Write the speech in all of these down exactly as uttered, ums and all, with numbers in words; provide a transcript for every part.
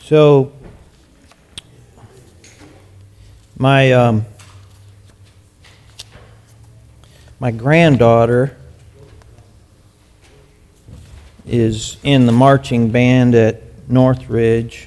So, my um, my granddaughter is in the marching band at Northridge,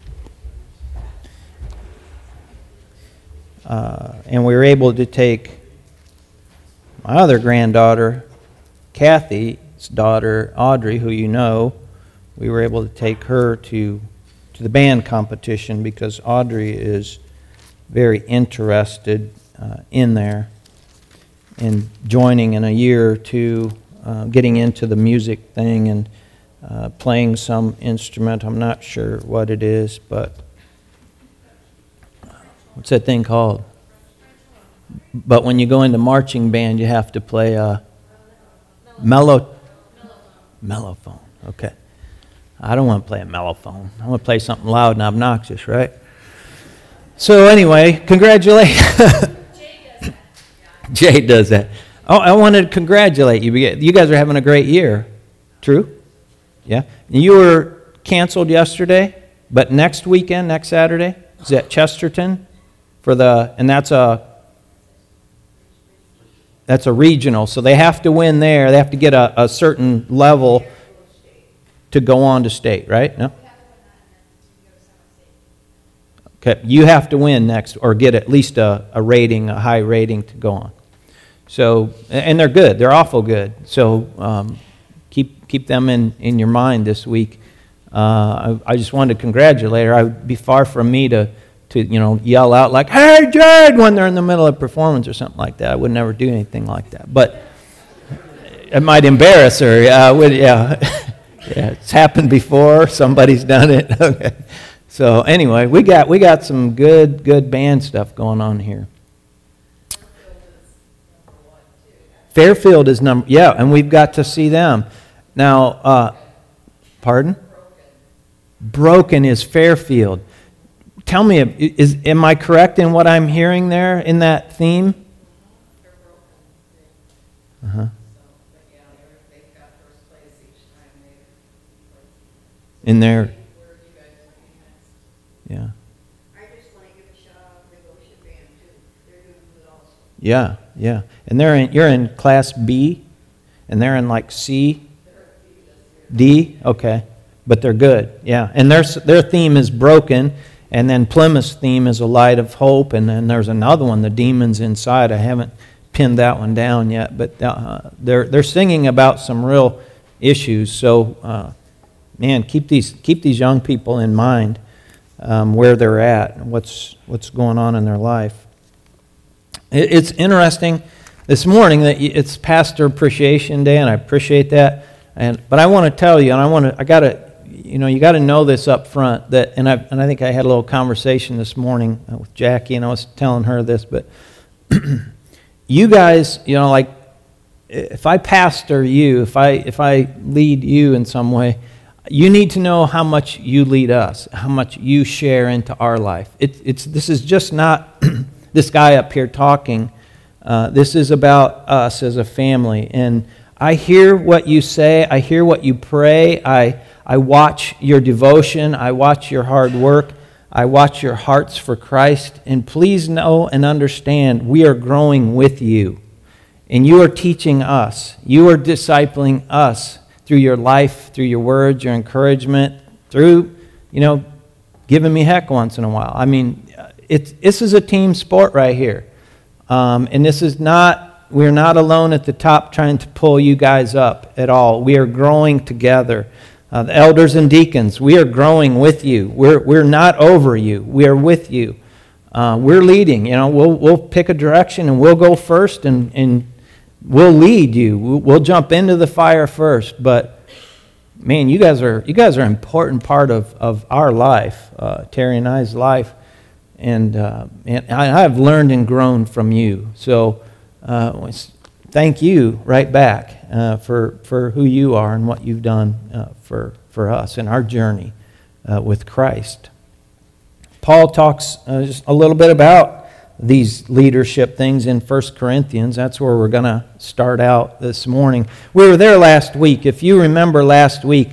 uh, and we were able to take my other granddaughter, Kathy's daughter, Audrey, who you know. We were able to take her to to the band competition because Audrey is very interested uh, in there and joining in a year or two, uh, getting into the music thing and uh, playing some instrument. I'm not sure what it is, but what's that thing called? But when you go into marching band, you have to play a mellow, mellophone. Okay. I don't want to play a mellophone. I want to play something loud and obnoxious, right? So anyway, congratulations. Jay does that. Oh, I wanted to congratulate you. You guys are having a great year. True? Yeah. You were canceled yesterday, but next weekend, next Saturday, is at Chesterton for the, and that's a that's a regional. So they have to win there. They have to get a, a certain level to go on to state, right? No? Okay, you have to win next or get at least a, a rating, a high rating to go on. So, and they're good. They're awful good. So um, keep keep them in, in your mind this week. Uh, I, I just wanted to congratulate her. I would be far from me to, to you know, yell out like, "Hey, Jade," when they're in the middle of performance or something like that. I would never do anything like that. But it might embarrass her. Yeah, would, yeah. Yeah, it's happened before. Somebody's done it. Okay. So anyway, we got we got some good good band stuff going on here. Fairfield is number yeah, and we've got to see them now. Uh, pardon? Broken is Fairfield. Tell me, is am I correct in what I'm hearing there in that theme? Uh huh. In there, yeah. I just want to give a shout out to the Goshen band too. They're doing good also. Yeah, yeah, and they're in. You're in Class B, and they're in like C, D. Okay, but they're good. Yeah, and their their theme is Broken, and then Plymouth's theme is A Light of Hope, and then there's another one, The Demons Inside. I haven't pinned that one down yet, but uh, they're they're singing about some real issues. So. Uh, Man, keep these keep these young people in mind um, where they're at and what's what's going on in their life. It, it's interesting this morning that it's Pastor Appreciation Day, and I appreciate that. And but I want to tell you, and I want to I got to you know you got to know this up front that, and I and I think I had a little conversation this morning with Jackie, and I was telling her this, but you guys, you know, like if I pastor you, if I if I lead you in some way. You need to know how much you lead us, how much you share into our life. It, it's This is just not this guy up here talking. Uh, this is about us as a family. And I hear what you say. I hear what you pray. I, I watch your devotion. I watch your hard work. I watch your hearts for Christ. And please know and understand, we are growing with you. And you are teaching us. You are discipling us. Through your life, through your words, your encouragement, through, you know, giving me heck once in a while. I mean, it's, this is a team sport right here. Um, and this is not, we're not alone at the top trying to pull you guys up at all. We are growing together. Uh, the elders and deacons, we are growing with you. We're, we're not over you. We are with you. Uh, we're leading. You know, we'll, we'll pick a direction and we'll go first and, and we'll lead you. We'll jump into the fire first, but man, you guys are you guys are an important part of, of our life, uh, Terry and I's life, and uh, and I, I've learned and grown from you. So uh, thank you right back uh, for for who you are and what you've done uh, for for us in our journey uh, with Christ. Paul talks uh, just a little bit about these leadership things in First Corinthians. That's where we're going to start out this morning. We were there last week. If you remember last week,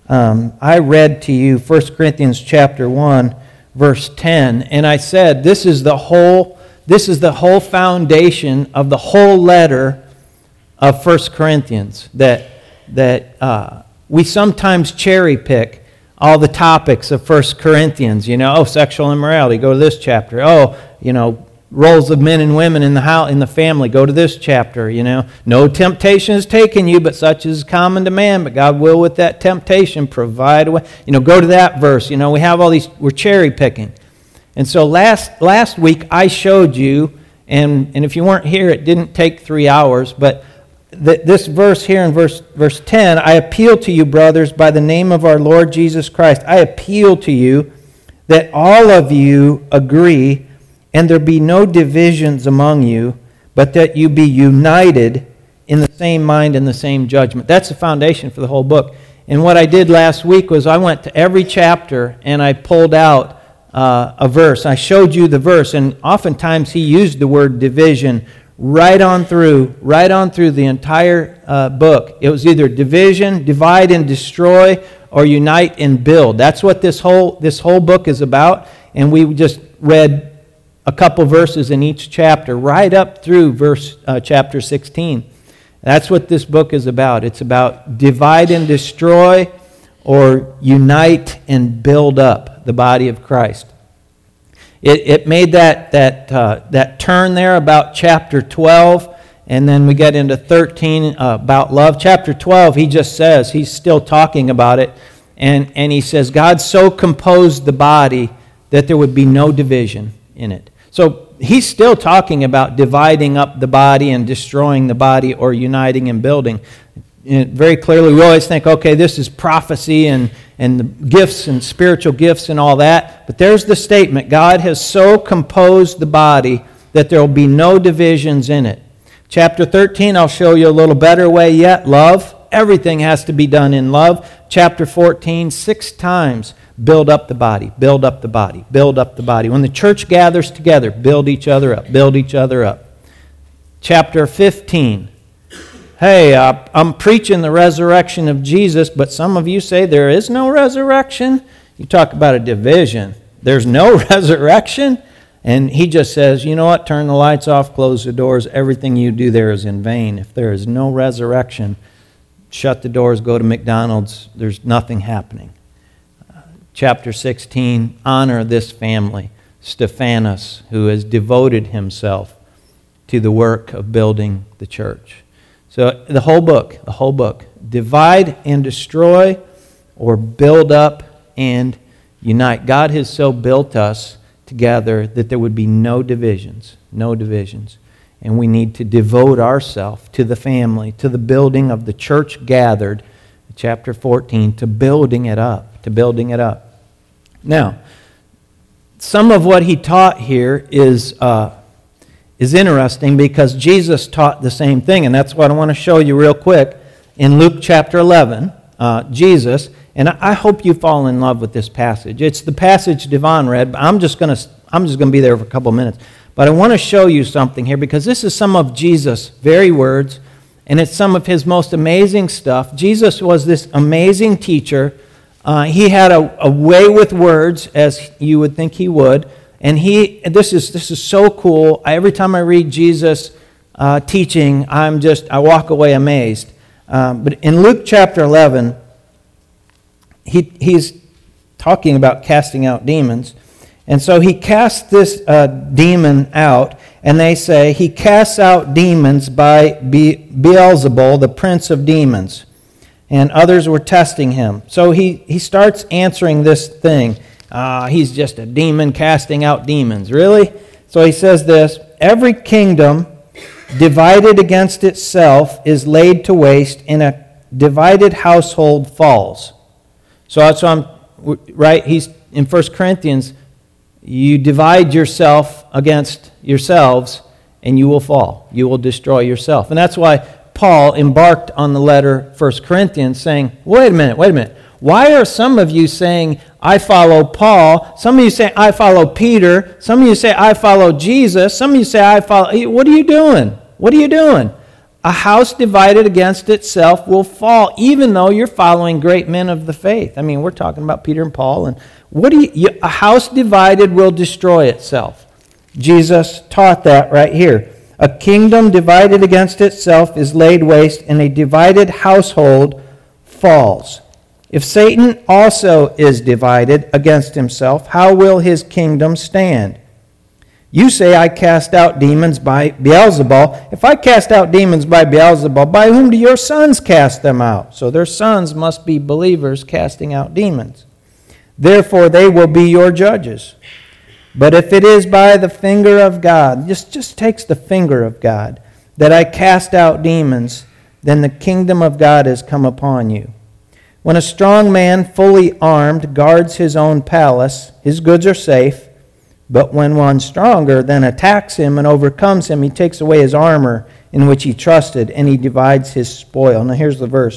um, I read to you First Corinthians chapter one, verse ten, and I said this is the whole this is the whole foundation of the whole letter of First Corinthians. That that uh, we sometimes cherry pick all the topics of First Corinthians. You know, oh, sexual immorality, go to this chapter. Oh, you know, roles of men and women in the house, in the family, go to this chapter. You know, no temptation has taken you, but such is common to man. But God will with that temptation provide a way. You know, go to that verse. You know, we have all these. We're cherry picking, and so last last week I showed you, and and if you weren't here, it didn't take three hours, but. This verse here in verse verse ten, I appeal to you, brothers, by the name of our Lord Jesus Christ. I appeal to you that all of you agree, and there be no divisions among you, but that you be united in the same mind and the same judgment. That's the foundation for the whole book. And what I did last week was I went to every chapter and I pulled out uh, a verse. I showed you the verse, and oftentimes he used the word division right on through, right on through the entire uh, book. It was either division, divide and destroy, or unite and build. That's what this whole this whole book is about. And we just read a couple verses in each chapter, right up through verse uh, chapter sixteen. That's what this book is about. It's about divide and destroy, or unite and build up the body of Christ. It, it made that that uh, that turn there about chapter twelve, and then we get into thirteen uh, about love. Chapter twelve, he just says, he's still talking about it, and, and he says, God so composed the body that there would be no division in it. So he's still talking about dividing up the body and destroying the body, or uniting and building. And very clearly, we always think, okay, this is prophecy and, and the gifts and spiritual gifts and all that. But there's the statement, God has so composed the body that there will be no divisions in it. Chapter thirteen, I'll show you a little better way yet. Love. Everything has to be done in love. Chapter fourteen, six times, build up the body, build up the body, build up the body. When the church gathers together, build each other up, build each other up. Chapter fifteen, hey, uh, I'm preaching the resurrection of Jesus, but some of you say there is no resurrection. You talk about a division. There's no resurrection? And he just says, you know what, turn the lights off, close the doors. Everything you do there is in vain. If there is no resurrection, shut the doors, go to McDonald's. There's nothing happening. Uh, chapter sixteen, honor this family, Stephanas, who has devoted himself to the work of building the church. So the whole book, the whole book, divide and destroy, or build up and unite. God has so built us together that there would be no divisions, no divisions. And we need to devote ourselves to the family, to the building of the church gathered, chapter fourteen, to building it up, to building it up. Now, some of what he taught here is... Uh, is interesting because Jesus taught the same thing, and that's what I want to show you real quick. In Luke chapter eleven, uh, Jesus, and I hope you fall in love with this passage. It's the passage Devon read, but I'm just going to I'm just going to be there for a couple of minutes. But I want to show you something here because this is some of Jesus' very words, and it's some of his most amazing stuff. Jesus was this amazing teacher. Uh, he had a, a way with words, as you would think he would. And he, this is this is so cool. I, every time I read Jesus uh, teaching, I'm just I walk away amazed. Um, but in Luke chapter eleven, he he's talking about casting out demons, and so he casts this uh, demon out, and they say he casts out demons by Be- Beelzebul, the prince of demons, and others were testing him. So he he starts answering this thing. Uh, he's just a demon casting out demons. Really? So he says this, every kingdom divided against itself is laid to waste, and a divided household falls. So that's what I'm, right? He's in First Corinthians, you divide yourself against yourselves, and you will fall. You will destroy yourself. And that's why Paul embarked on the letter First Corinthians saying, wait a minute, wait a minute. Why are some of you saying, I follow Paul? Some of you say, I follow Peter. Some of you say, I follow Jesus. Some of you say, I follow... What are you doing? What are you doing? A house divided against itself will fall, even though you're following great men of the faith. I mean, we're talking about Peter and Paul. And what do you, you, a house divided will destroy itself. Jesus taught that right here. A kingdom divided against itself is laid waste, and a divided household falls. If Satan also is divided against himself, how will his kingdom stand? You say, I cast out demons by Beelzebul. If I cast out demons by Beelzebul, by whom do your sons cast them out? So their sons must be believers casting out demons. Therefore they will be your judges. But if it is by the finger of God, just, just takes the finger of God, that I cast out demons, then the kingdom of God has come upon you. When a strong man, fully armed, guards his own palace, his goods are safe. But when one stronger then attacks him and overcomes him, he takes away his armor in which he trusted, and he divides his spoil. Now here's the verse.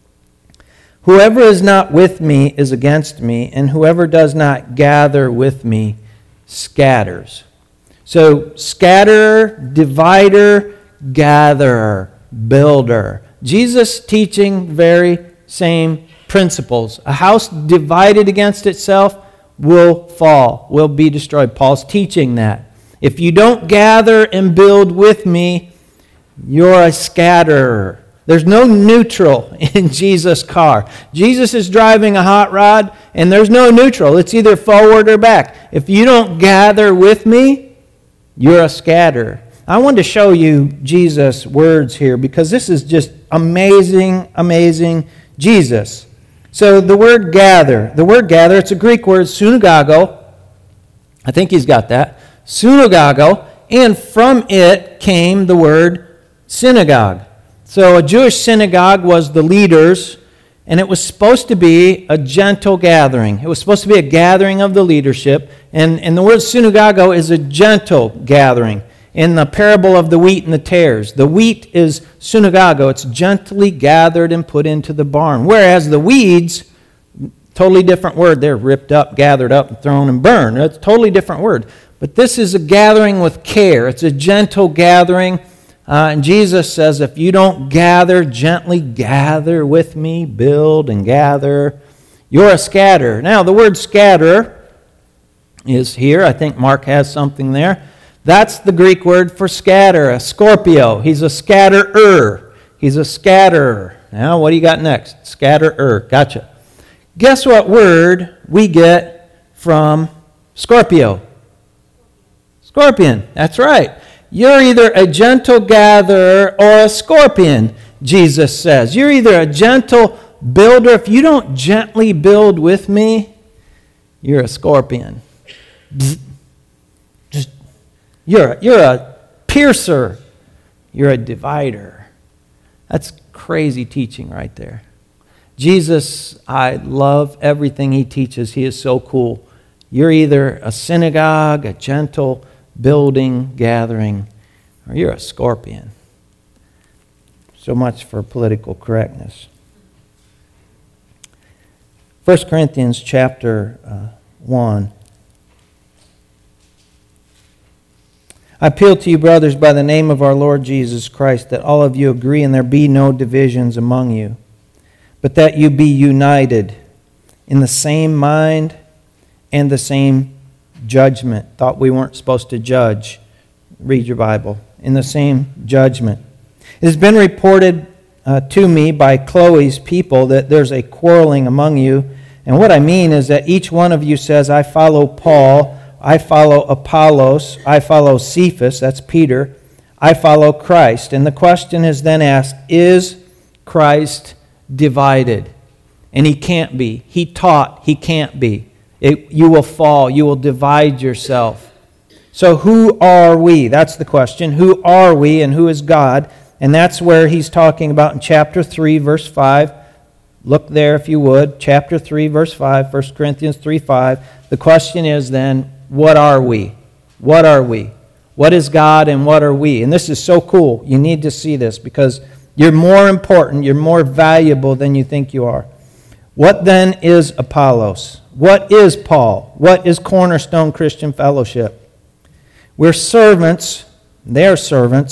Whoever is not with me is against me, and whoever does not gather with me scatters. So scatterer, divider, gatherer, builder. Jesus teaching very same principles. A house divided against itself will fall, will be destroyed. Paul's teaching that. If you don't gather and build with me, you're a scatterer. There's no neutral in Jesus' car. Jesus is driving a hot rod, and there's no neutral. It's either forward or back. If you don't gather with me, you're a scatterer. I wanted to show you Jesus' words here because this is just amazing, amazing Jesus. So the word gather, the word gather, it's a Greek word, synagogo. I think he's got that. Synagogo, and from it came the word synagogue. So a Jewish synagogue was the leaders, and it was supposed to be a gentle gathering. It was supposed to be a gathering of the leadership, and, and the word synagogo is a gentle gathering. In the parable of the wheat and the tares, the wheat is synagogo. It's gently gathered and put into the barn. Whereas the weeds, totally different word. They're ripped up, gathered up, and thrown and burned. It's a totally different word. But this is a gathering with care. It's a gentle gathering. Uh, and Jesus says, if you don't gather, gently gather with me, build and gather, you're a scatterer. Now, the word scatterer is here. I think Mark has something there. That's the Greek word for scatter, a Scorpio. He's a scatterer. He's a scatterer. Now, what do you got next? Scatterer. Gotcha. Guess what word we get from Scorpio? Scorpion. That's right. You're either a gentle gatherer or a scorpion, Jesus says. You're either a gentle builder. If you don't gently build with me, you're a scorpion. Bzz. You're a, you're a piercer. You're a divider. That's crazy teaching right there. Jesus, I love everything he teaches. He is so cool. You're either a synagogue, a gentle building, gathering, or you're a scorpion. So much for political correctness. First Corinthians chapter uh, one. I appeal to you, brothers, by the name of our Lord Jesus Christ, that all of you agree and there be no divisions among you, but that you be united in the same mind and the same judgment. Thought we weren't supposed to judge. Read your Bible. In the same judgment. It has been reported uh, to me by Chloe's people that there's a quarreling among you. And what I mean is that each one of you says, I follow Paul, I follow Apollos, I follow Cephas, that's Peter, I follow Christ. And the question is then asked, is Christ divided? And he can't be. He taught he can't be. It, you will fall. You will divide yourself. So who are we? That's the question. Who are we and who is God? And that's where he's talking about in chapter three, verse five. Look there if you would. Chapter three, verse five, First Corinthians three, five. The question is then, what are we? What are we? What is God and what are we? And this is so cool. You need to see this because you're more important, you're more valuable than you think you are. What then is Apollos? What is Paul? What is Cornerstone Christian Fellowship? We're servants, they're servants,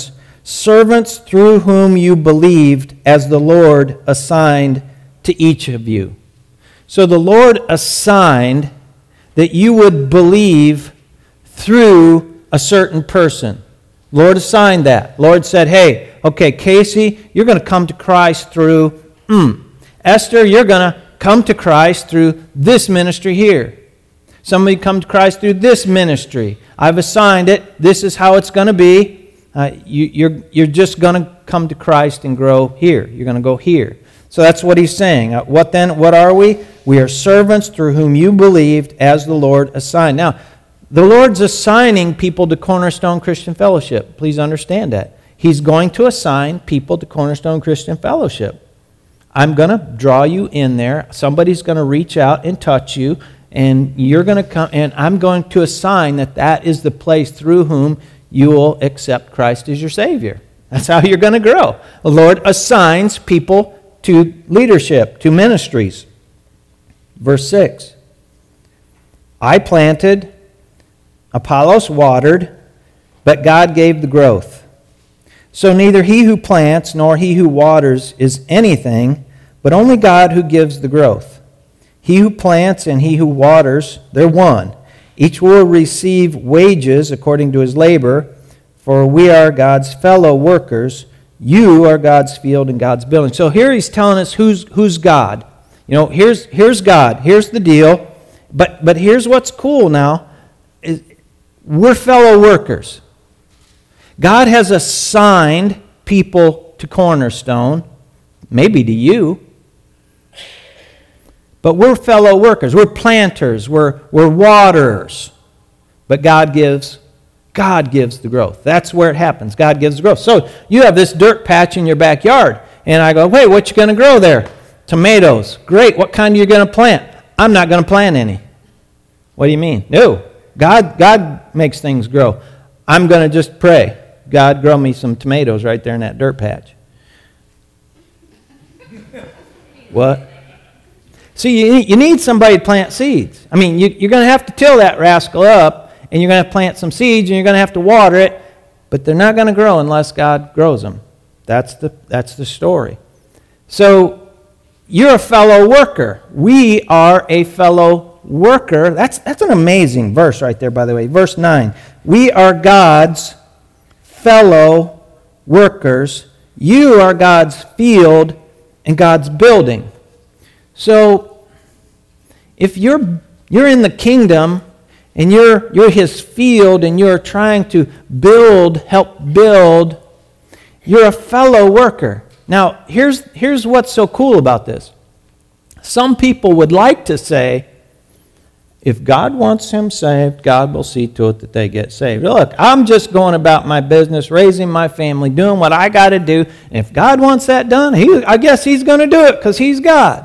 servants through whom you believed, as the Lord assigned to each of you. So the Lord assigned that you would believe through a certain person. Lord assigned that. Lord said, hey, okay, Casey, you're going to come to Christ through mm. Esther, you're going to come to Christ through this ministry here. Somebody come to Christ through this ministry. I've assigned it. This is how it's going to be. Uh, you, you're, you're just going to come to Christ and grow here. You're going to go here. So that's what he's saying. Uh, what then? What are we? We are servants through whom you believed, as the Lord assigned. Now, the Lord's assigning people to Cornerstone Christian Fellowship. Please understand that. He's going to assign people to Cornerstone Christian Fellowship. I'm going to draw you in there. Somebody's going to reach out and touch you, and you're going to come, and I'm going to assign that that is the place through whom you will accept Christ as your Savior. That's how you're going to grow. The Lord assigns people to leadership, to ministries. Verse six. I planted, Apollos watered, but God gave the growth. So neither he who plants nor he who waters is anything, but only God who gives the growth. He who plants and he who waters, they're one. Each will receive wages according to his labor, for we are God's fellow workers. You are God's field and God's building. So here he's telling us who's who's God. You know, here's here's God. Here's the deal. But but here's what's cool now. Is we're fellow workers. God has assigned people to Cornerstone, maybe to you. But we're fellow workers. We're planters. We're, we're waterers. But God gives, God gives the growth. That's where it happens. God gives the growth. So you have this dirt patch in your backyard. And I go, wait, what you going to grow there? Tomatoes. Great. What kind are you going to plant? I'm not going to plant any. What do you mean? No. God, God makes things grow. I'm going to just pray. God, grow me some tomatoes right there in that dirt patch. What? See, you need, you need somebody to plant seeds. I mean, you, you're going to have to till that rascal up, and you're going to plant some seeds, and you're going to have to water it, but they're not going to grow unless God grows them. That's the, that's the story. So, you're a fellow worker. We are a fellow worker. That's, that's an amazing verse right there, by the way. Verse nine. We are God's fellow workers. You are God's field and God's building. So, if you're you're in the kingdom and you're you're His field and you're trying to build, help build, you're a fellow worker. Now, here's here's what's so cool about this. Some people would like to say, if God wants him saved, God will see to it that they get saved. Look, I'm just going about my business, raising my family, doing what I got to do. And if God wants that done, he, I guess He's going to do it because He's God.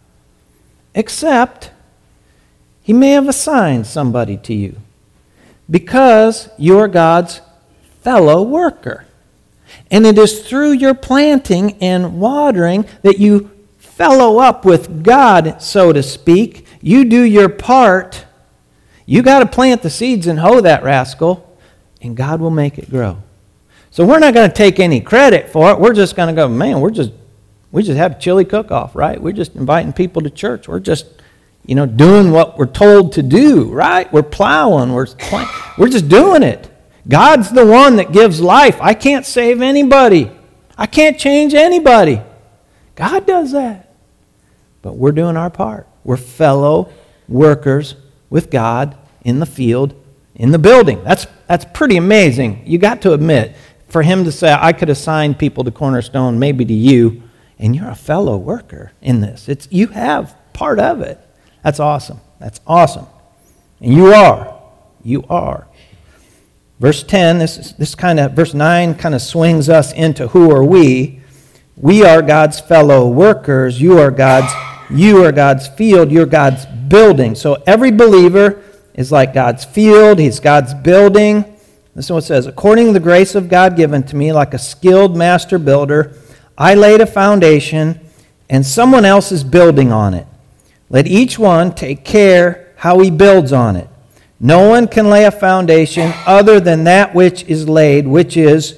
Except, He may have assigned somebody to you because you're God's fellow worker. And it is through your planting and watering that you fellow up with God, so to speak. You do your part. You got to plant the seeds and hoe that rascal, and God will make it grow. So we're not going to take any credit for it. We're just going to go, man, we're just we just have a chili cook-off, right? We're just inviting people to church. We're just, you know, doing what we're told to do, right? We're plowing. We're plant- we're just doing it. God's the one that gives life. I can't save anybody. I can't change anybody. God does that. But we're doing our part. We're fellow workers with God in the field, in the building. That's that's pretty amazing. You got to admit, for Him to say, I could assign people to Cornerstone, maybe to you, and you're a fellow worker in this. It's you have part of it. That's awesome. That's awesome. And you are. You are. Verse ten, this is, this kind of verse nine kind of swings us into who are we? We are God's fellow workers. You are God's You are God's field, you're God's building. So every believer is like God's field, he's God's building. Listen to what it says. According to the grace of God given to me, like a skilled master builder, I laid a foundation, and someone else is building on it. Let each one take care how he builds on it. No one can lay a foundation other than that which is laid, which is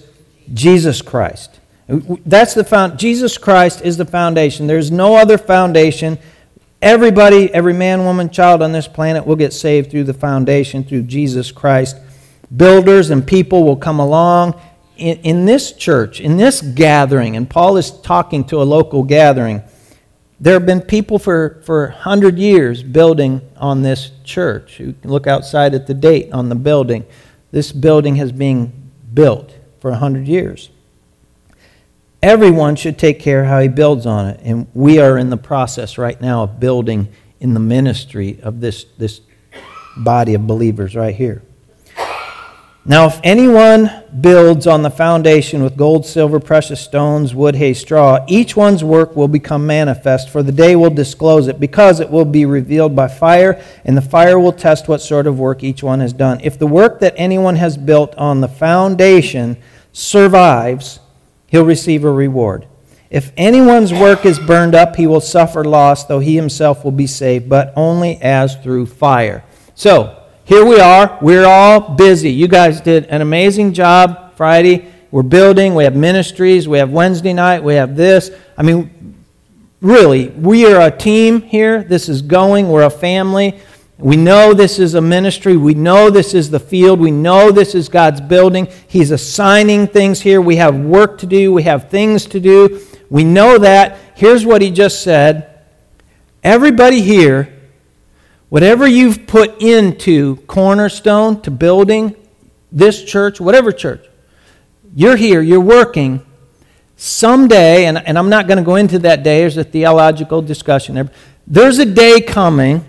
Jesus Christ. That's the found. Jesus Christ is the foundation. There's no other foundation. Everybody, every man, woman, child on this planet will get saved through the foundation, through Jesus Christ. Builders and people will come along in, in this church, in this gathering, and Paul is talking to a local gathering. There have been people for, for one hundred years building on this church. You can look outside at the date on the building. This building has been built for one hundred years. Everyone should take care how he builds on it. And we are in the process right now of building in the ministry of this, this body of believers right here. Now, if anyone builds on the foundation with gold, silver, precious stones, wood, hay, straw, each one's work will become manifest, for the day will disclose it, because it will be revealed by fire, and the fire will test what sort of work each one has done. If the work that anyone has built on the foundation survives, he'll receive a reward. If anyone's work is burned up, he will suffer loss, though he himself will be saved, but only as through fire. So, here we are. We're all busy. You guys did an amazing job Friday. We're building. We have ministries. We have Wednesday night. We have this. I mean, really, we are a team here. This is going. We're a family. We know this is a ministry. We know this is the field. We know this is God's building. He's assigning things here. We have work to do. We have things to do. We know that. Here's what he just said. Everybody here, whatever you've put into Cornerstone, to building this church, whatever church, you're here, you're working. Someday, and, and I'm not going to go into that day, there's a theological discussion there. There's a day coming,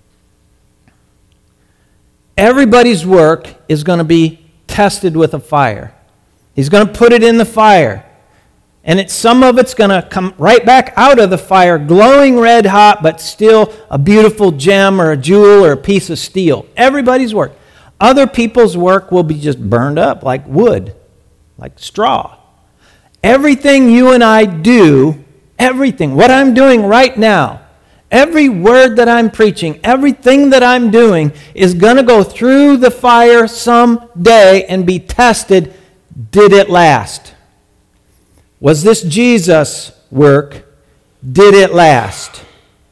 everybody's work is going to be tested with a fire. He's going to put it in the fire. And it's, some of it's going to come right back out of the fire, glowing red hot, but still a beautiful gem or a jewel or a piece of steel. Everybody's work. Other people's work will be just burned up like wood, like straw. Everything you and I do, everything, what I'm doing right now, every word that I'm preaching, everything that I'm doing is going to go through the fire someday and be tested. Did it last? Was this Jesus' work? Did it last?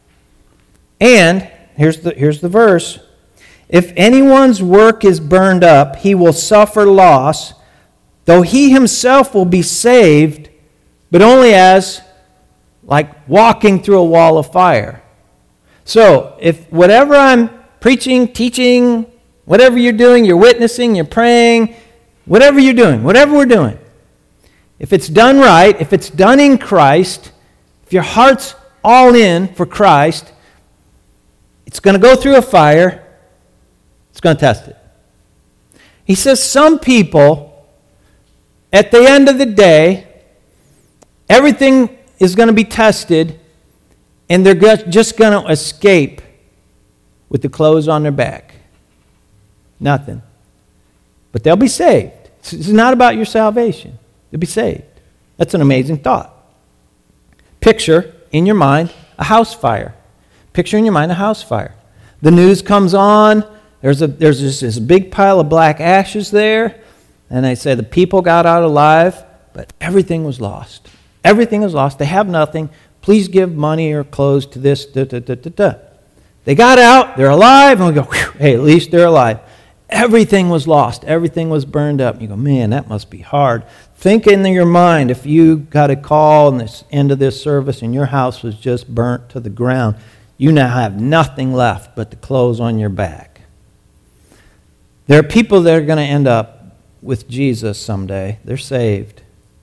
And, here's the, here's the verse. If anyone's work is burned up, he will suffer loss, though he himself will be saved, but only as like walking through a wall of fire. So, if whatever I'm preaching, teaching, whatever you're doing, you're witnessing, you're praying, whatever you're doing, whatever we're doing, if it's done right, if it's done in Christ, if your heart's all in for Christ, it's going to go through a fire. It's going to test it. He says some people, at the end of the day, everything is going to be tested, and they're just going to escape with the clothes on their back. Nothing. But they'll be saved. It's not about your salvation. You'll be saved. That's an amazing thought. Picture in your mind a house fire. Picture in your mind a house fire. The news comes on. There's a there's this, this big pile of black ashes there, and they say the people got out alive, but everything was lost. Everything is lost. They have nothing. Please give money or clothes to this. Da, da, da, da, da. They got out. They're alive, and we go, whew, hey, at least they're alive. Everything was lost. Everything was burned up. You go, man, that must be hard. Think in your mind, if you got a call in the end of this service and your house was just burnt to the ground, you now have nothing left but the clothes on your back. There are people that are going to end up with Jesus someday. They're saved.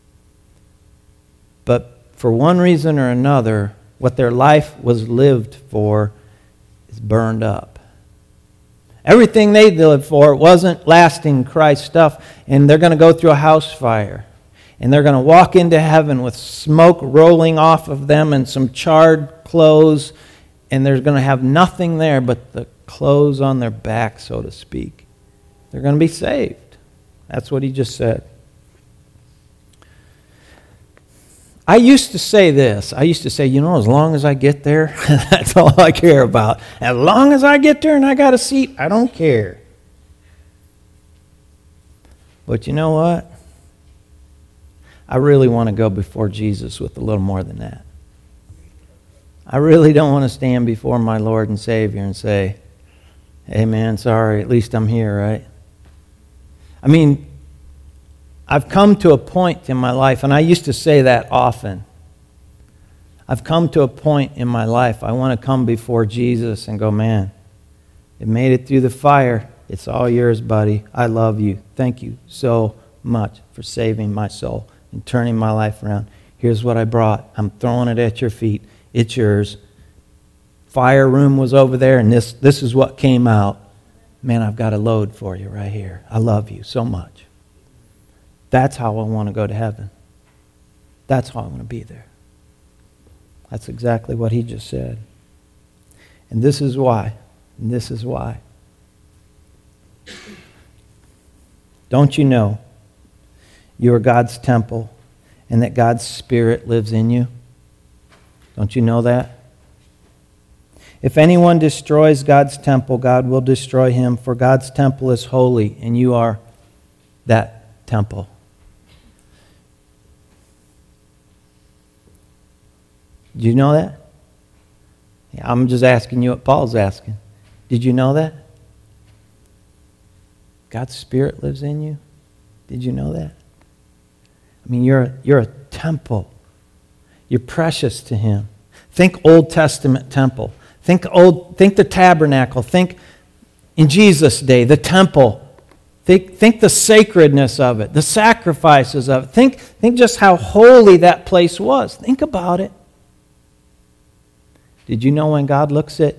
But for one reason or another, what their life was lived for is burned up. Everything they lived for wasn't lasting Christ stuff, and they're going to go through a house fire. And they're going to walk into heaven with smoke rolling off of them and some charred clothes, and they're going to have nothing there but the clothes on their back, so to speak. They're going to be saved. That's what he just said. I used to say this. I used to say, you know, as long as I get there, that's all I care about. As long as I get there and I got a seat, I don't care. But you know what? I really want to go before Jesus with a little more than that. I really don't want to stand before my Lord and Savior and say, hey man, sorry, at least I'm here, right? I mean, I've come to a point in my life, and I used to say that often. I've come to a point in my life, I want to come before Jesus and go, man, it made it through the fire. It's all yours, buddy. I love you. Thank you so much for saving my soul and turning my life around. Here's what I brought. I'm throwing it at your feet. It's yours. Fire room was over there, and this, this is what came out. Man, I've got a load for you right here. I love you so much. That's how I want to go to heaven. That's how I want to be there. That's exactly what he just said. And this is why. And this is why. Don't you know you are God's temple and that God's Spirit lives in you? Don't you know that? If anyone destroys God's temple, God will destroy him, for God's temple is holy, and you are that temple. Do you know that? Yeah, I'm just asking you what Paul's asking. Did you know that? God's Spirit lives in you? Did you know that? I mean, you're, you're a temple. You're precious to him. Think Old Testament temple. Think old. Think the tabernacle. Think in Jesus' day, the temple. Think, think the sacredness of it, the sacrifices of it. Think, think just how holy that place was. Think about it. Did you know when God looks at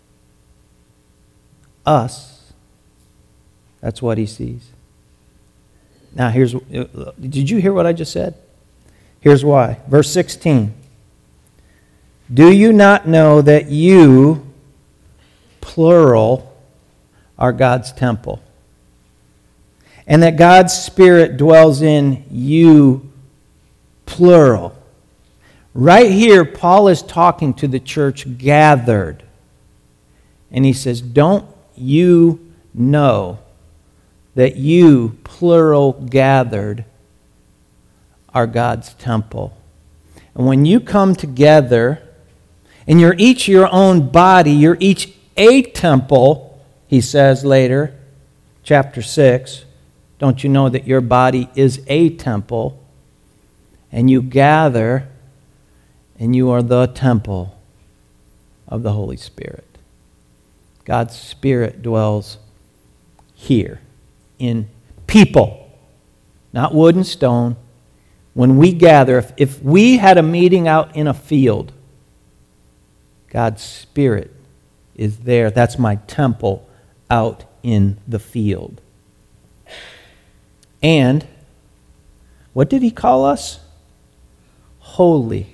us, that's what he sees? Now, here's, did you hear what I just said? Here's why. Verse sixteen. Do you not know that you, plural, are God's temple? And that God's Spirit dwells in you, plural. Right here, Paul is talking to the church gathered. And he says, don't you know that you, plural, gathered, are God's temple? And when you come together, and you're each your own body, you're each a temple, he says later, chapter six. Don't you know that your body is a temple? And you gather, and you are the temple of the Holy Spirit. God's Spirit dwells here in people, not wood and stone. When we gather, if, if we had a meeting out in a field, God's Spirit is there. That's my temple out in the field. And what did he call us? Holy.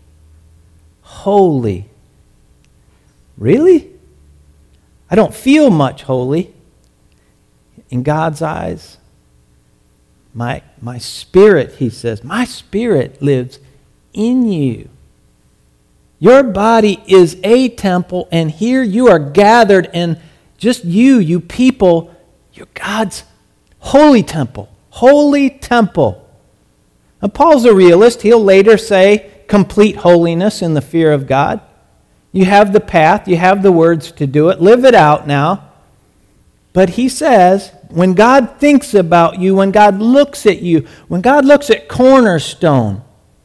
Holy. Really? I don't feel much holy. In God's eyes, my, my spirit, he says, my spirit lives in you. Your body is a temple, and here you are gathered, and just you, you people, you're God's holy temple. Holy temple. Now, Paul's a realist. He'll later say complete holiness in the fear of God. You have the path. You have the words to do it. Live it out now. But he says, when God thinks about you, when God looks at you, when God looks at Cornerstone,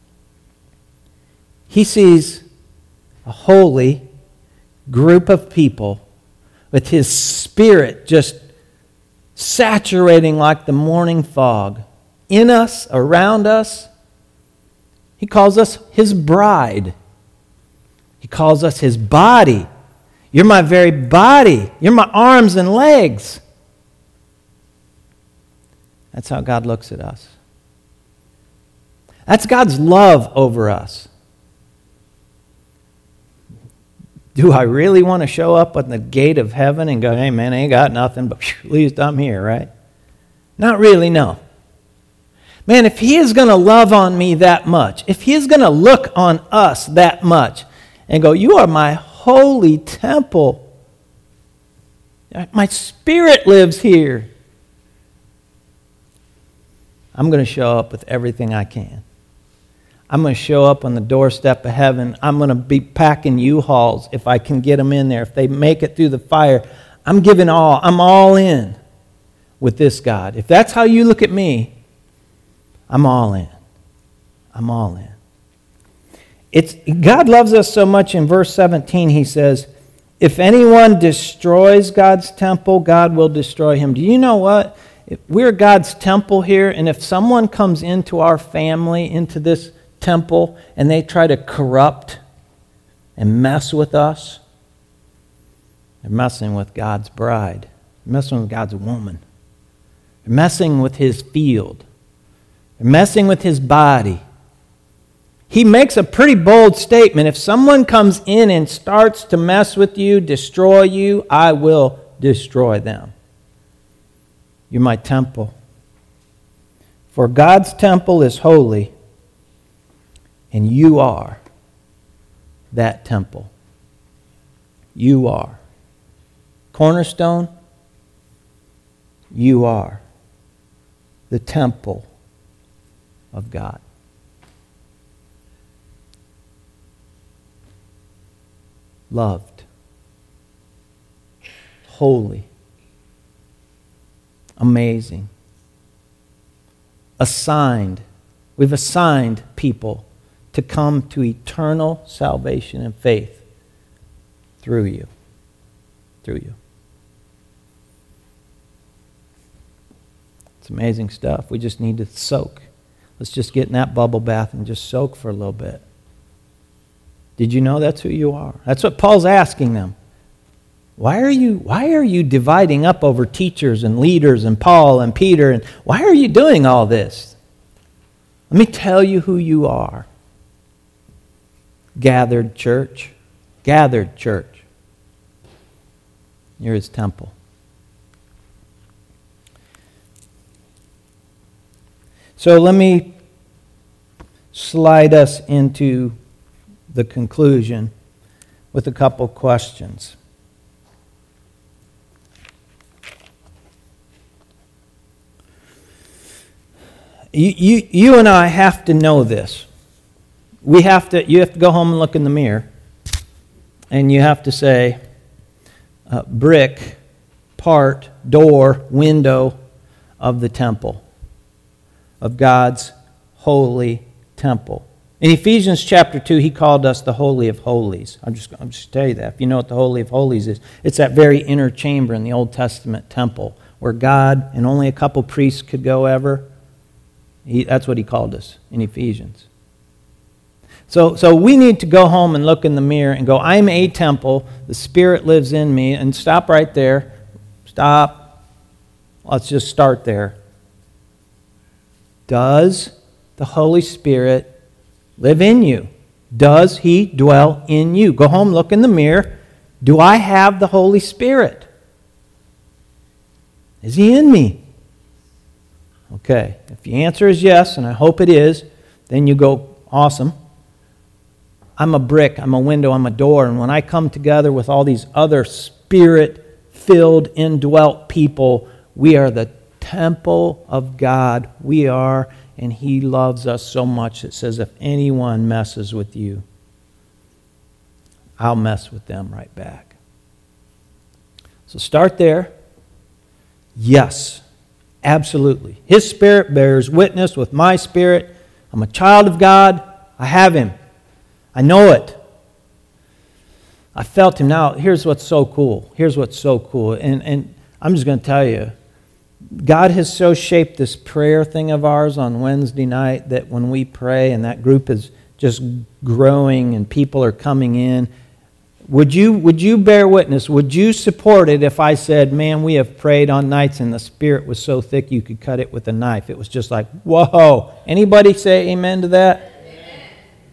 he sees a holy group of people with his Spirit just saturating like the morning fog in us, around us. He calls us his bride. He calls us his body. You're my very body. You're my arms and legs. That's how God looks at us. That's God's love over us. Do I really want to show up at the gate of heaven and go, hey man, I ain't got nothing, but at least I'm here, right? Not really, no. Man, if he is going to love on me that much, if he is going to look on us that much and go, you are my holy temple. My Spirit lives here. I'm going to show up with everything I can. I'm going to show up on the doorstep of heaven. I'm going to be packing U-Hauls if I can get them in there. If they make it through the fire, I'm giving all. I'm all in with this God. If that's how you look at me, I'm all in. I'm all in. It's, God loves us so much. In verse seventeen, he says, if anyone destroys God's temple, God will destroy him. Do you know what? If we're God's temple here, and if someone comes into our family, into this temple, and they try to corrupt and mess with us, they're messing with God's bride. They're messing with God's woman. They're messing with his field. They're messing with his body. He makes a pretty bold statement. If someone comes in and starts to mess with you, destroy you, I will destroy them. You're my temple. For God's temple is holy, and you are that temple. You are. Cornerstone, you are the temple of God. Loved, holy, amazing, assigned. We've assigned people to come to eternal salvation and faith through you. Through you. It's amazing stuff. We just need to soak. Let's just get in that bubble bath and just soak for a little bit. Did you know that's who you are? That's what Paul's asking them. Why are you, why are you dividing up over teachers and leaders and Paul and Peter? And why are you doing all this? Let me tell you who you are. Gathered church. Gathered church. You're his temple. So let me slide us into the conclusion with a couple questions. You, you, you and I have to know this. We have to. You have to go home and look in the mirror, and you have to say, uh, brick, part, door, window of the temple, of God's holy temple. In Ephesians chapter two, he called us the Holy of Holies. I'm just going to just tell you that. If you know what the Holy of Holies is, it's that very inner chamber in the Old Testament temple where God and only a couple priests could go ever. He, that's what he called us in Ephesians. So, so we need to go home and look in the mirror and go, I'm a temple. The Spirit lives in me. And stop right there. Stop. Let's just start there. Does the Holy Spirit live in you? Does he dwell in you? Go home, look in the mirror. Do I have the Holy Spirit? Is he in me? Okay, if the answer is yes, and I hope it is, then you go, awesome. I'm a brick, I'm a window, I'm a door, and when I come together with all these other Spirit-filled, indwelt people, we are the temple of God. We are, and he loves us so much. It says, if anyone messes with you, I'll mess with them right back. So start there. Yes, absolutely. His Spirit bears witness with my spirit. I'm a child of God. I have him. I know it. I felt him. Now, here's what's so cool. Here's what's so cool. And, and I'm just going to tell you, God has so shaped this prayer thing of ours on Wednesday night that when we pray and that group is just growing and people are coming in, would you would you bear witness? Would you support it if I said, man, we have prayed on nights and the Spirit was so thick you could cut it with a knife? It was just like, whoa. Anybody say amen to that? Amen.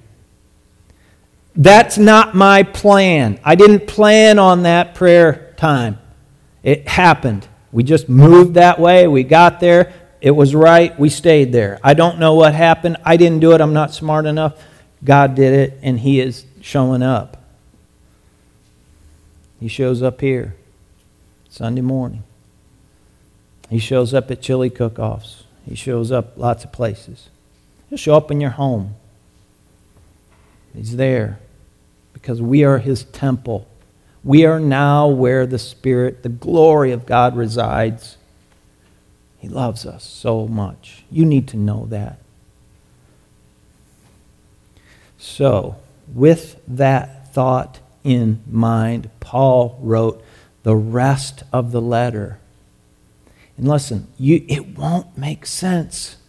That's not my plan. I didn't plan on that prayer time. It happened. We just moved that way. We got there. It was right. We stayed there. I don't know what happened. I didn't do it. I'm not smart enough. God did it, and he is showing up. He shows up here Sunday morning. He shows up at chili cook-offs. He shows up lots of places. He'll show up in your home. He's there because we are His temple. We are now where the Spirit, the glory of God resides. He loves us so much. You need to know that. So, with that thought in mind, Paul wrote the rest of the letter. And listen, you, it won't make sense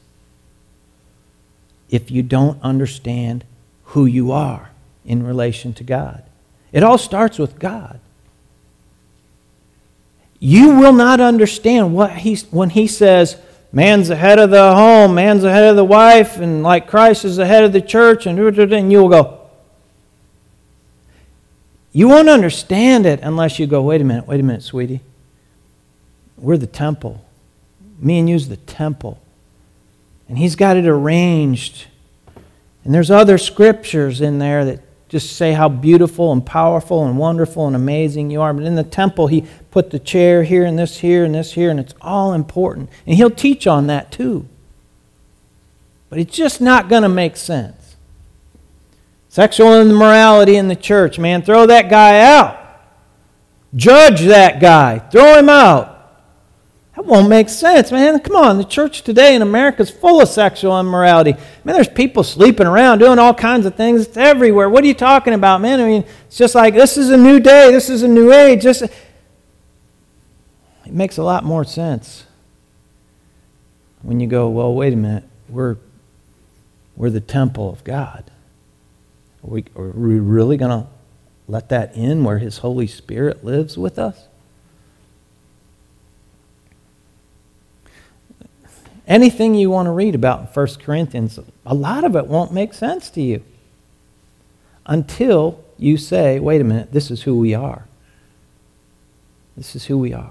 if you don't understand who you are in relation to God. It all starts with God. You will not understand what he's, when he says, man's the head of the home, man's the head of the wife, and like Christ is the head of the church, and, and you will go, you won't understand it unless you go, wait a minute, wait a minute, sweetie. We're the temple. Me and you's the temple. And He's got it arranged. And there's other scriptures in there that just say how beautiful and powerful and wonderful and amazing you are. But in the temple, He put the chair here and this here and this here, and it's all important. And He'll teach on that too. But it's just not going to make sense. Sexual immorality in the church, man, throw that guy out. Judge that guy. Throw him out. That won't make sense, man. Come on, the church today in America is full of sexual immorality. Man, there's people sleeping around, doing all kinds of things. It's everywhere. What are you talking about, man? I mean, it's just like, this is a new day. This is a new age. This, it makes a lot more sense when you go, well, wait a minute. We're, we're the temple of God. Are we, are we really going to let that in where His Holy Spirit lives with us? Anything you want to read about in First Corinthians, a lot of it won't make sense to you until you say, wait a minute, this is who we are. This is who we are.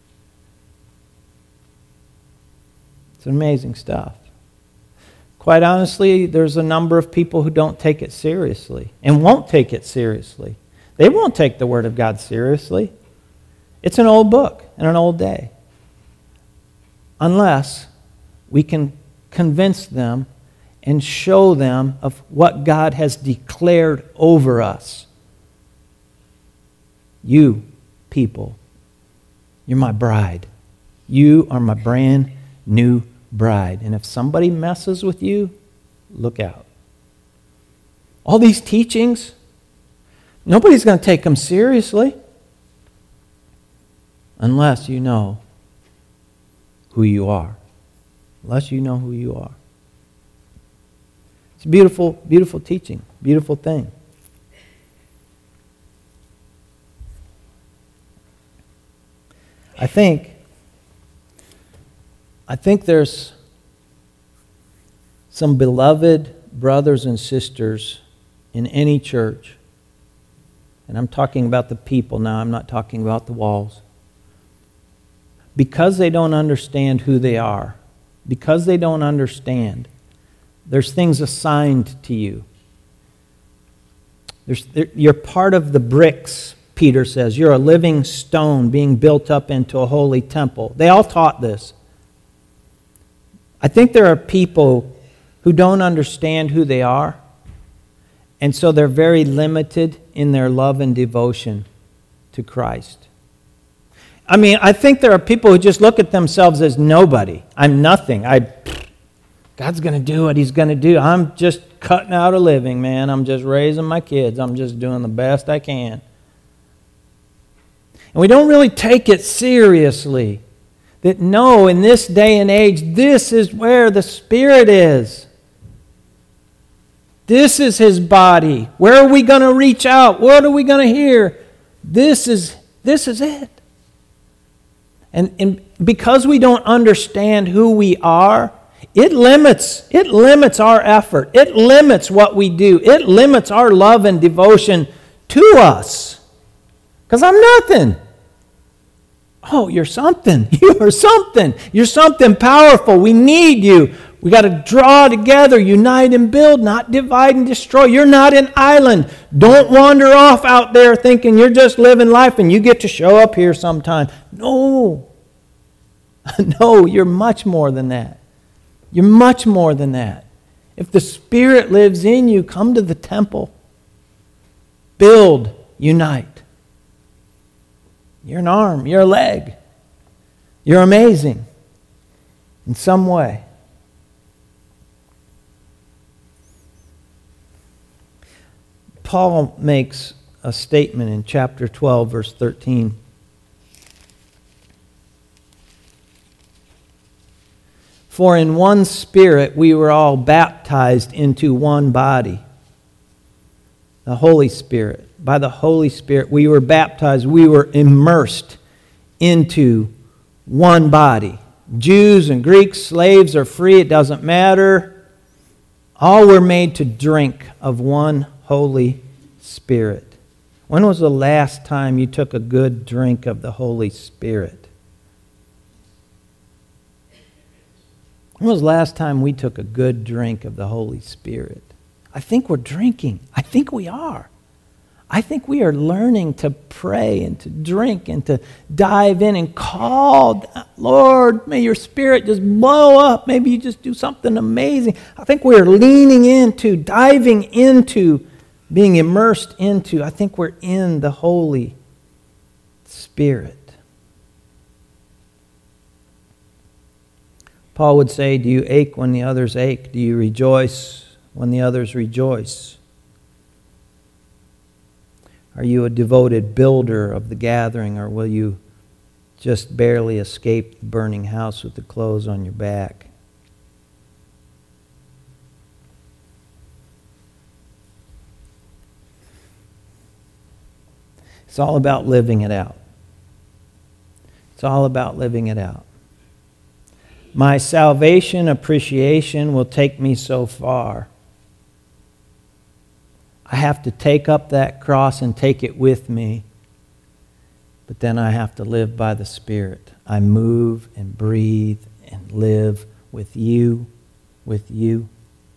It's amazing stuff. Quite honestly, there's a number of people who don't take it seriously and won't take it seriously. They won't take the Word of God seriously. It's an old book and an old day. Unless we can convince them and show them of what God has declared over us. You, people, you're my bride. You are my brand new bride. And if somebody messes with you, look out. All these teachings, nobody's going to take them seriously unless you know who you are. Unless you know who you are. It's a beautiful, beautiful teaching, beautiful thing. I think, I think there's some beloved brothers and sisters in any church, and I'm talking about the people now, I'm not talking about the walls, because they don't understand who they are, because they don't understand, there's things assigned to you. There's, you're part of the bricks, Peter says. You're a living stone being built up into a holy temple. They all taught this. I think there are people who don't understand who they are, and so they're very limited in their love and devotion to Christ. I mean, I think there are people who just look at themselves as nobody. I'm nothing. I, God's going to do what He's going to do. I'm just cutting out a living, man. I'm just raising my kids. I'm just doing the best I can. And we don't really take it seriously. That no, in this day and age, this is where the Spirit is. This is His body. Where are we going to reach out? What are we going to hear? This is, this is it. And, and because we don't understand who we are, it limits, it limits our effort. It limits what we do. It limits our love and devotion to us. Because I'm nothing. Oh, you're something. You are something. You're something powerful. We need you. We got to draw together, unite and build, not divide and destroy. You're not an island. Don't wander off out there thinking you're just living life and you get to show up here sometime. No. No, you're much more than that. You're much more than that. If the Spirit lives in you, come to the temple. Build, unite. You're an arm, you're a leg. You're amazing in some way. Paul makes a statement in chapter twelve, verse thirteen. For in one Spirit we were all baptized into one body. The Holy Spirit. By the Holy Spirit we were baptized. We were immersed into one body. Jews and Greeks, slaves or free, it doesn't matter. All were made to drink of one Holy Spirit. When was the last time you took a good drink of the Holy Spirit? When was the last time we took a good drink of the Holy Spirit? I think we're drinking. I think we are. I think we are learning to pray and to drink and to dive in and call, Lord, may your Spirit just blow up. Maybe you just do something amazing. I think we are leaning into, diving into, being immersed into. I think we're in the Holy Spirit. Paul would say, do you ache when the others ache? Do you rejoice when the others rejoice? Are you a devoted builder of the gathering, or will you just barely escape the burning house with the clothes on your back? It's all about living it out. It's all about living it out. My salvation appreciation will take me so far. I have to take up that cross and take it with me. But then I have to live by the Spirit. I move and breathe and live with you, with you.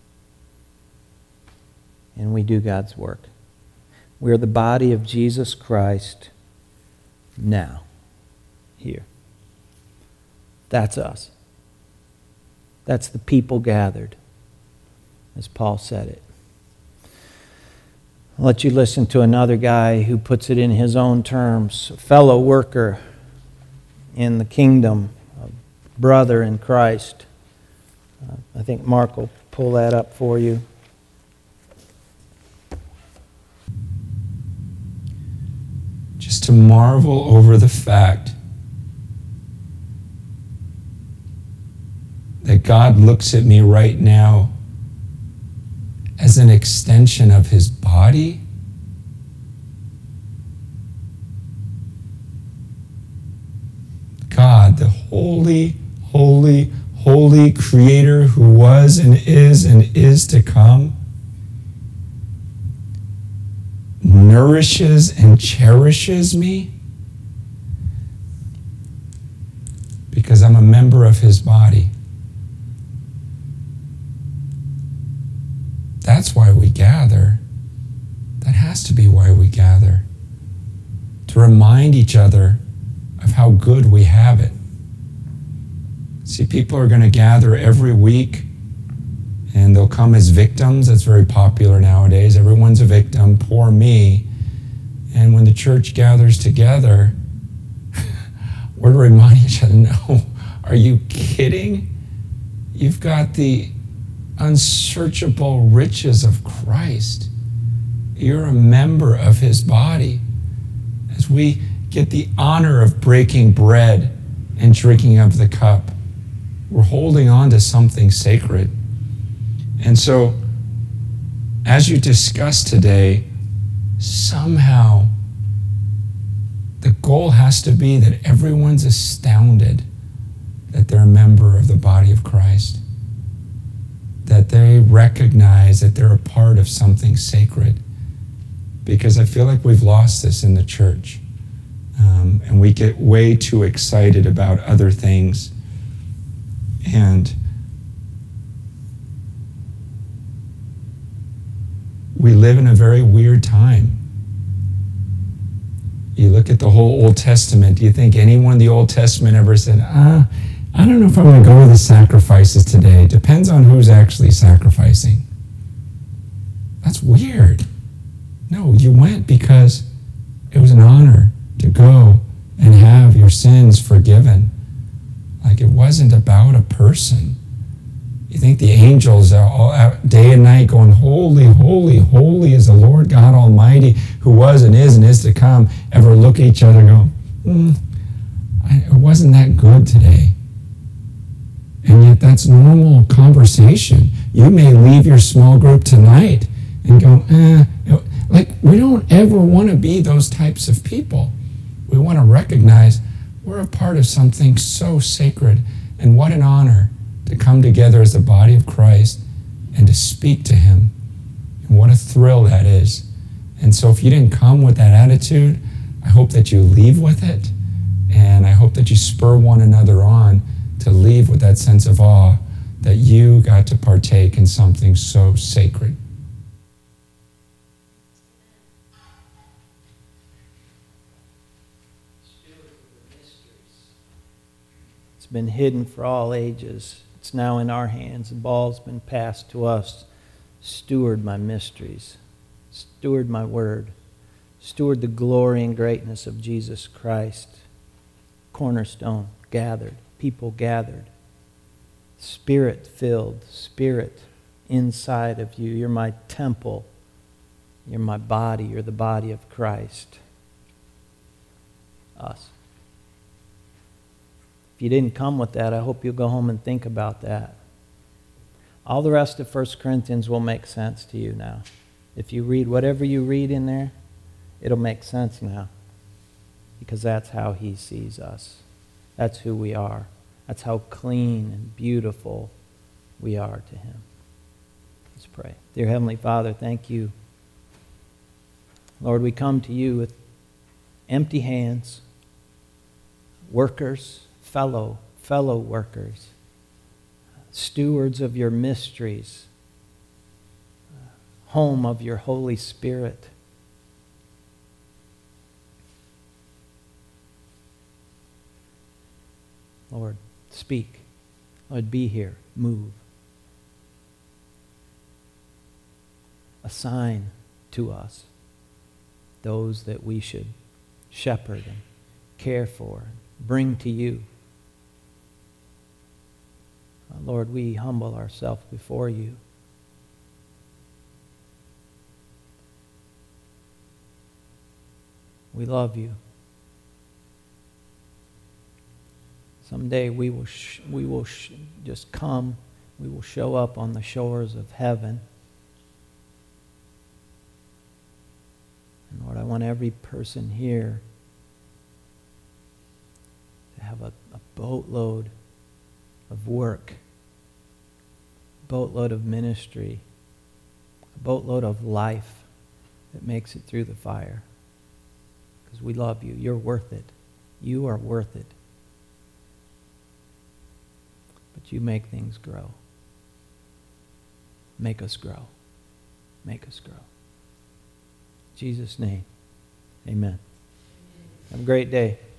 And we do God's work. We're the body of Jesus Christ now, here. That's us. That's the people gathered, as Paul said it. I'll let you listen to another guy who puts it in his own terms, a fellow worker in the kingdom, a brother in Christ. Uh, I think Mark will pull that up for you. Just to marvel over the fact that God looks at me right now as an extension of his body. God, the holy, holy, holy creator who was and is and is to come, nourishes and cherishes me because I'm a member of his body. That's why we gather. That has to be why we gather. To remind each other of how good we have it. See, people are going to gather every week and they'll come as victims. That's very popular nowadays. Everyone's a victim. Poor me. And when the church gathers together, we're to remind each other, no, are you kidding? You've got the unsearchable riches of Christ. You're a member of his body. As we get the honor of breaking bread and drinking of the cup, we're holding on to something sacred. And so, as you discuss today, somehow the goal has to be that everyone's astounded that they're a member of the body of Christ. That they recognize that they're a part of something sacred. Because I feel like we've lost this in the church. Um, and we get way too excited about other things. And we live in a very weird time. You look at the whole Old Testament, do you think anyone in the Old Testament ever said, ah, I don't know if I'm going to go with the sacrifices today. Depends on who's actually sacrificing. That's weird. No, you went because it was an honor to go and have your sins forgiven. Like, it wasn't about a person. You think the angels are all out day and night going, holy, holy, holy is the Lord God Almighty, who was and is and is to come, ever look at each other and go, hmm, I, it wasn't that good today. And yet that's normal conversation. You may leave your small group tonight and go, eh. Like, we don't ever want to be those types of people. We want to recognize we're a part of something so sacred. And what an honor to come together as the body of Christ and to speak to him. And what a thrill that is. And so if you didn't come with that attitude, I hope that you leave with it. And I hope that you spur one another on to leave with that sense of awe that you got to partake in something so sacred. It's been hidden for all ages. It's now in our hands. The ball's been passed to us. Steward my mysteries. Steward my word. Steward the glory and greatness of Jesus Christ. Cornerstone gathered. People gathered. Spirit-filled. Spirit inside of you. You're my temple. You're my body. You're the body of Christ. Us. If you didn't come with that, I hope you'll go home and think about that. All the rest of First Corinthians will make sense to you now. If you read whatever you read in there, it'll make sense now. Because that's how he sees us. That's who we are. That's how clean and beautiful we are to him. Let's pray. Dear Heavenly Father, thank you. Lord, we come to you with empty hands, workers, fellow, fellow workers, stewards of your mysteries, home of your Holy Spirit. Lord, speak. Lord, be here. Move. Assign to us those that we should shepherd and care for, bring to you. Lord, we humble ourselves before you. We love you. Someday we will sh- we will sh- just come. We will show up on the shores of heaven. And Lord, I want every person here to have a, a boatload of work, a boatload of ministry, a boatload of life that makes it through the fire. Because we love you. You're worth it. You are worth it. But you make things grow. Make us grow. Make us grow. In Jesus' name, amen. Have a great day.